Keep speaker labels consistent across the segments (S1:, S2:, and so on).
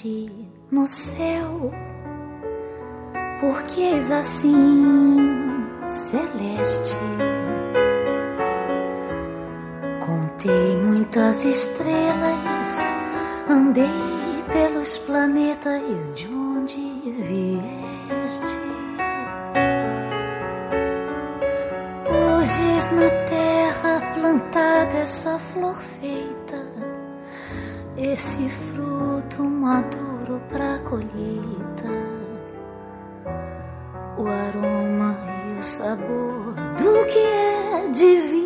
S1: compreende no céu, porque és assim celeste. Contei muitas estrelas, andei pelos planetas de onde vieste. Hoje és na terra plantada essa flor feita, esse fruto maduro pra colheita. O aroma e o sabor do que é divino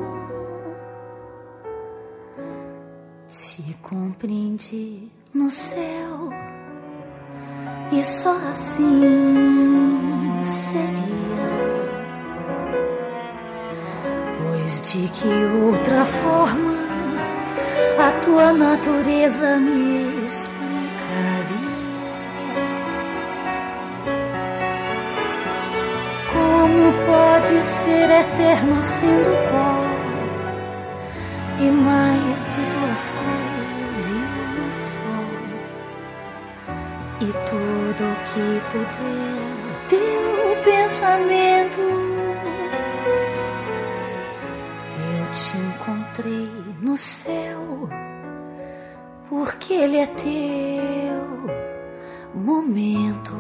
S1: te compreendi no céu, e só assim seria. Pois de que outra forma a tua natureza me explicaria? Como pode ser eterno sendo pó, e mais de duas coisas e uma só, e tudo que puder teu pensamento. Eu te encontrei no céu, porque ele é teu momento.